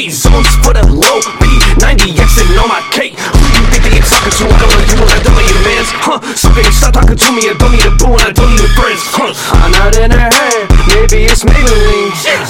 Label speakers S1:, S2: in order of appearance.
S1: K zones for the low P90Xing on my cake. Who you think that you're talking to? I don't know you and I don't know your mans. So can you stop talking to me? I don't need a boo and I don't need a friends. I'm not in her head, maybe it's Maybelline.